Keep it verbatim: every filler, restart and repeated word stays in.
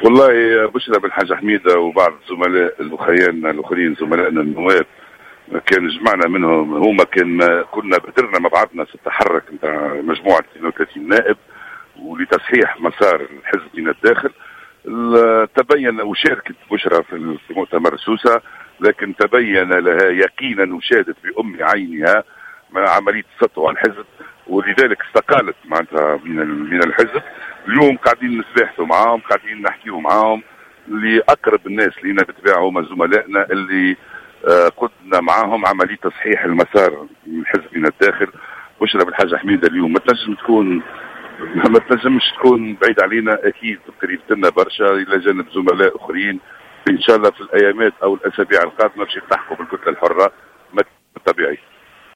والله بشرى بن حاج حميده وبعض الزملاء الاخرين الاخرين زملائنا النواب كان جمعنا منهم، هما كان كنا بدرنا مع بعضنا في التحرك نتاع مجموعه اثنين وثلاثين نائب ولتصحيح مسار الحزب من الداخل. تبين وشاركت بشرى في مؤتمر سوسه، لكن تبين لها يقينا وشاهدت بأم عينها مع عمليه سطو على الحزب، ولذلك استقالت معناتها من من الحزب. اليوم قاعدين نتباحثوا معاهم، قاعدين نحكيوا معاهم، اللي اقرب الناس لينا بالطبيعه هما زملائنا اللي آه قدنا معاهم عمليه تصحيح المسار من الحزب من الداخل. بشرى بن حاج حميده اليوم ما تنجم تكون ما تنجمش تكون بعيد علينا، اكيد قريب لنا برشا الى جانب زملاء اخرين. ان شاء الله في الايامات او الاسابيع القادمه باش يلتحقوا بالكتله الحره. ما طبيعي.